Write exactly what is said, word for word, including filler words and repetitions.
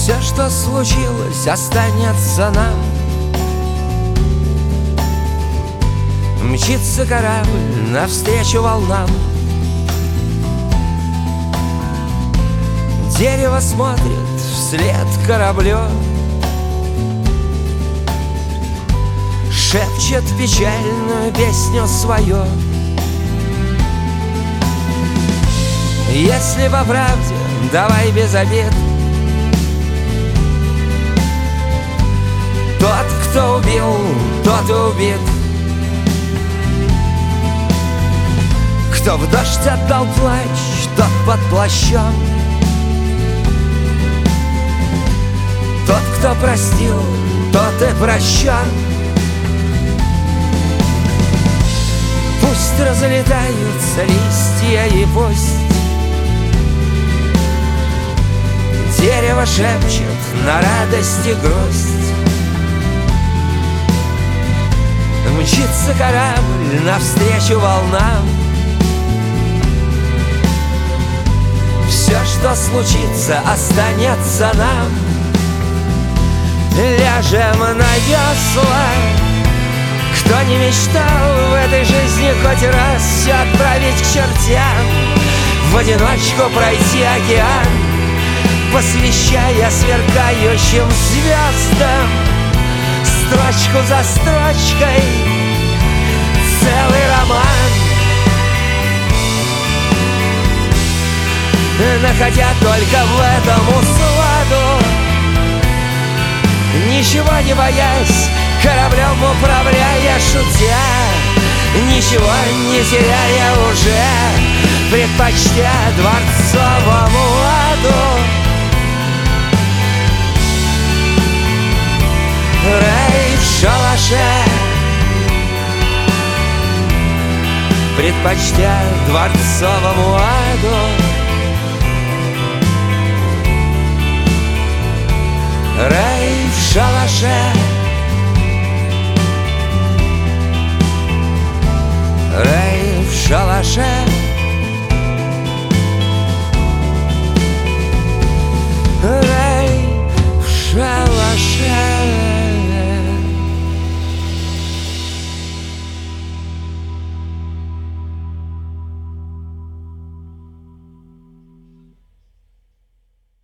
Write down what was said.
Все, что случилось, останется нам. Мчится корабль навстречу волнам. Дерево смотрит вслед кораблю, шепчет печальную песню свою. Если по правде, давай без обид. Тот, кто убил, тот и убит. Кто в дождь отдал плач, тот под плащом. Тот, кто простил, тот и прощен. Пусть разлетаются листья и пусть дерево шепчет на радость и грусть. Мчится корабль навстречу волнам. Все, что случится, останется нам. Ляжем на весла. Кто не мечтал в этой жизни хоть раз все отправить к чертям, в одиночку пройти океан, посвящая сверкающим звездам, строчку за строчкой целый роман, находя только в этом усладу, ничего не боясь, кораблем управляя, шутя, ничего не теряя уже, предпочтя дворцовому ладу. Рай в шалаше, предпочтя дворцовому аду. Рай в шалаше, рай в шалаше.